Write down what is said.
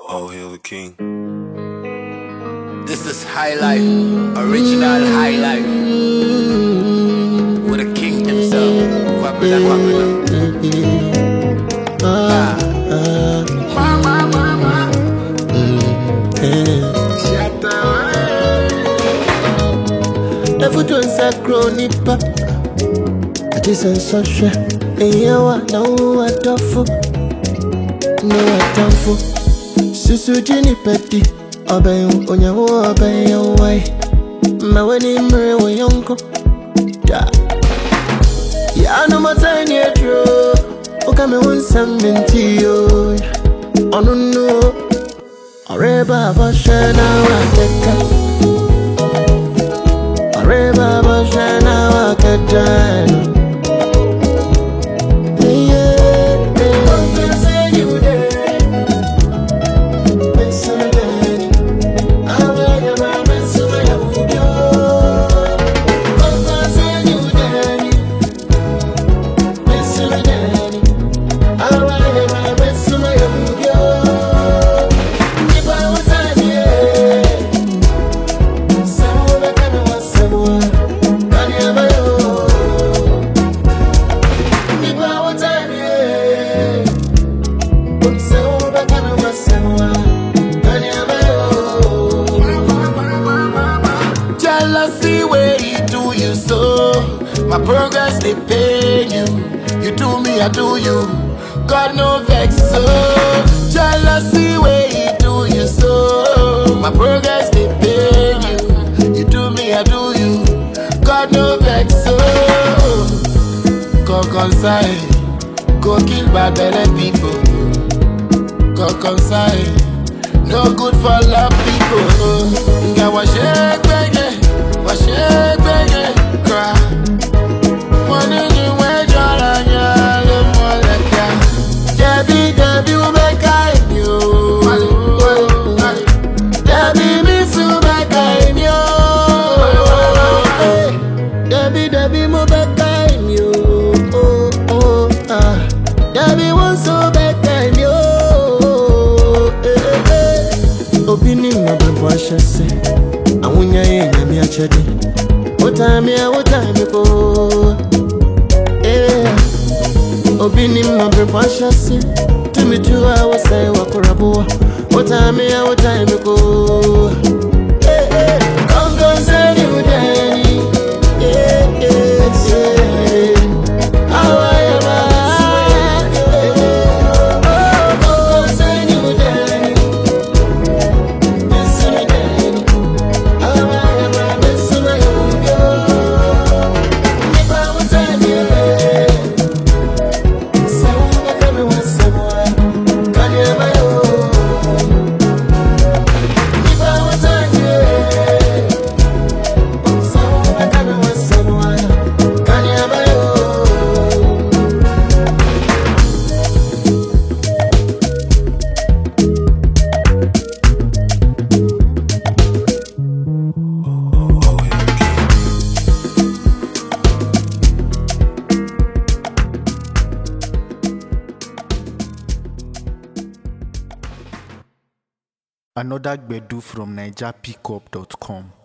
Oh, hail the king. This is High Life, original High Life, with the king himself. Never sacro nipa. I just ain't so sure. And you are no I don't for. No I don't for. Susu Jenny Petty. Obey Onyawo, obey your way. My wedding mirror with Yonko. Yeah, no more time yet, true. Okay, me want something to you. Oh no, no. Areba, Bashana, Areba, Bashana, Wakatan. Jealousy way you do you so. My progress they pay you. You do me, I do you. God no vex so. Jealousy way you do you so. My progress they pay you. You do me, I do you. God no vex so. Go conside. Go kill bad belly people. Go conside. No good for love people. Get what shake, baby. What shake, baby. Cry. Money you wear, John, and you're more like that. Debbie, you make I you. Debbie, miss you make I you. Debbie, mo back I you. Debbie, wants so back I you. Opinion no be what she say. I want you in me a chatty. What time go? Yeah. Opinion no be what she say. To me 2 hours say walk around. What time go? Yeah. Come say you daddy. Yeah. How I am. Another Gbedu from NigerPickup.com.